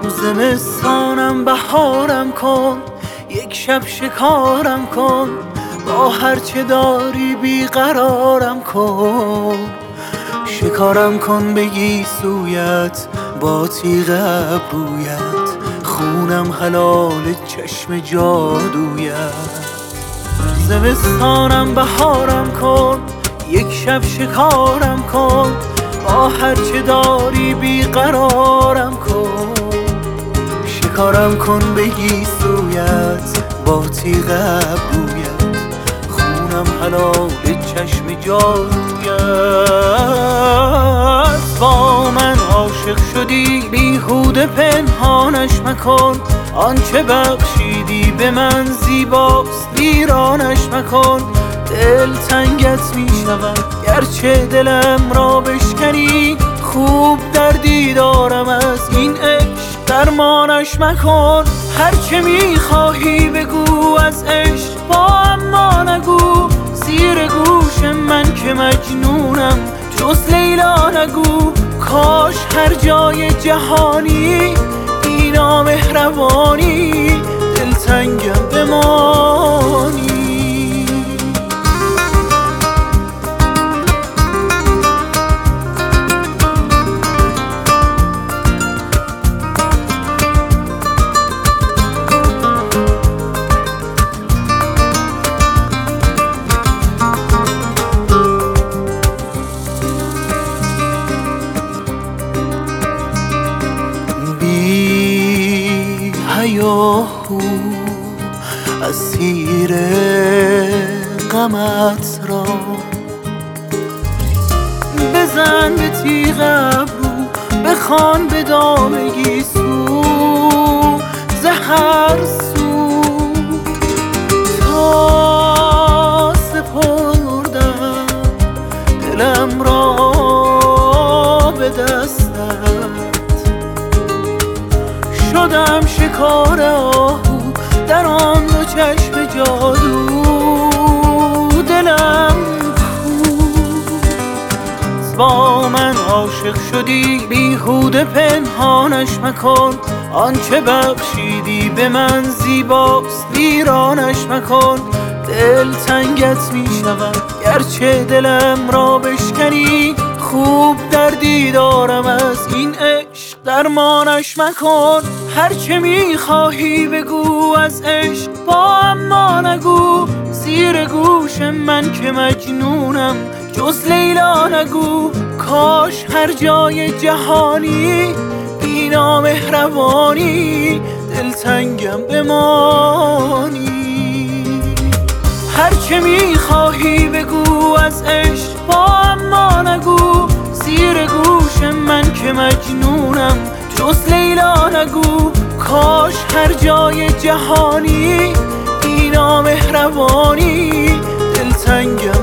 تو زمستانم بهارم کن، یک شب شکارم کن، با هرچه داری بیقرارم کن. شکارم کن بگی سویت با تیغ ابرویت، خونم حلال چشم جادویت. زمستانم بهارم کن، یک شب شکارم کن، با هرچه داری بیقرارم کن. شکارم کن بگی سویت با تیغ ابرویت، خونم حلال چشم جادویت. با من عاشق شدی بیهوده پنهانش مکن، آنچه بخشیدی به من زیباست ویرانش مکن. دل تنگت می شود گرچه دلم را بشکنی، خوب دردی دارم از این عشق درمانش مکن. هرچه می خواهی بگو از عشق با اما نگو، زیر گوش من که مجنونم جز لیلا نگو. کاش هر جای جهانی اینا مهربانی، دلتنگم بمانی. هیاهو اسیر غمت را، بزن به تیغ ابرو، بخوان به دام گیسو، زهر سو تا سپردم دلم را به دستت. شدم شکار آهو در آن دو چشم جادو، دلم کو. با من عاشق شدی بیهوده پنهانش مکن، آنچه بخشیدی به من زیباست ویرانش مکن. دل تنگت می شود گرچه دلم را بشکنی، خوب دردی دارم از این عشق درمانش مکن. هرچه می خواهی بگو از عشق با اما نگو، زیر گوش من که مجنونم جز لیلا نگو. کاش هر جای جهانی بینا مهربانی، دلتنگم بمانی. هرچه می خواهی بگو از عشق با اما نگو، زیر گوش من که مجنونم جز لیلا نگو. کاش هر جای جهانی بینا مهربانی، دلتنگم